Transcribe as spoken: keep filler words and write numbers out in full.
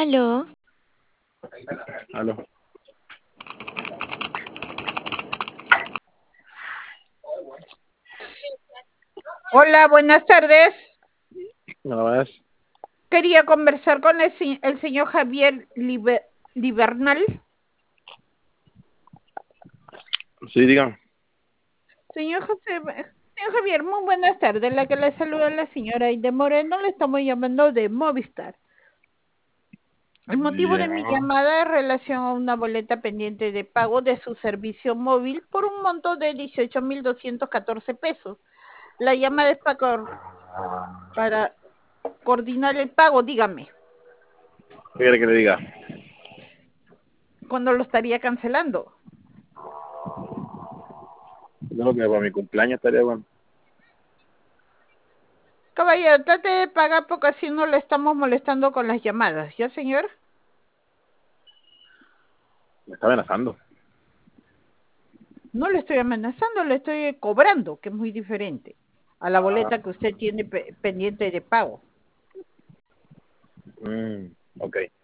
Aló, Aló. Hola, buenas tardes. ¿No ves? Quería conversar con el, se- el señor Javier Libe- Libernal. Sí, digan. Señor José, señor Javier, muy buenas tardes. La que le saluda la señora Aide Moreno, le estamos llamando de Movistar. El motivo de mi Ya. llamada es relación a una boleta pendiente de pago de su servicio móvil por un monto de dieciocho mil doscientos catorce pesos. La llamada es para, cor- para coordinar el pago, dígame, ¿Qué quiere que le diga? ¿cuándo lo estaría cancelando? Yo creo que para mi cumpleaños estaría bueno. Caballero, trate de pagar porque así no le estamos molestando con las llamadas, ¿ya, señor? Me está amenazando. No le estoy amenazando, le estoy cobrando, que es muy diferente a la Ah, boleta que usted tiene pe- pendiente de pago. mm, ok.